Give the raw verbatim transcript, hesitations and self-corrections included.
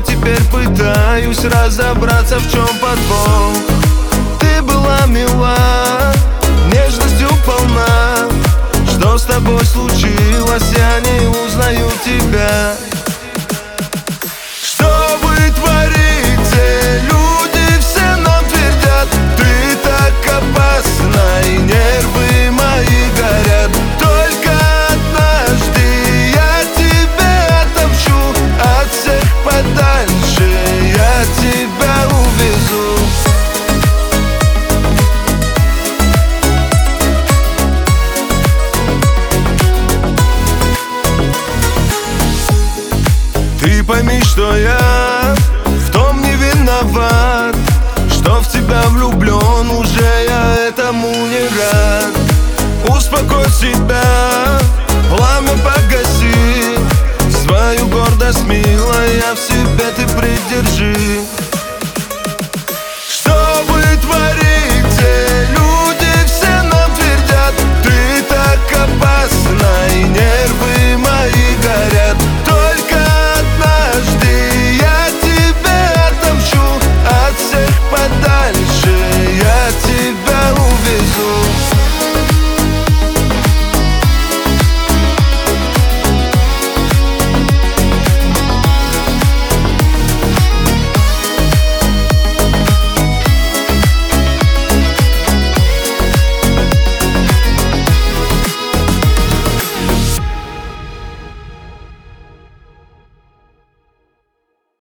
теперь пытаюсь разобраться, в чем подвох. Ты была мила, нежностью полна. Что с тобой случилось, я не узнаю тебя. Что вы творите? Люди все нам твердят: ты так опасна, и нервы мои горят. Только однажды я тебе отомщу, от всех подальше я тебя увезу. Ты пойми, что я в том не виноват, что в тебя влюблен, уже я этому не рад. Успокой себя, пламя погаси, свою гордость, милая, в себе ты придержи.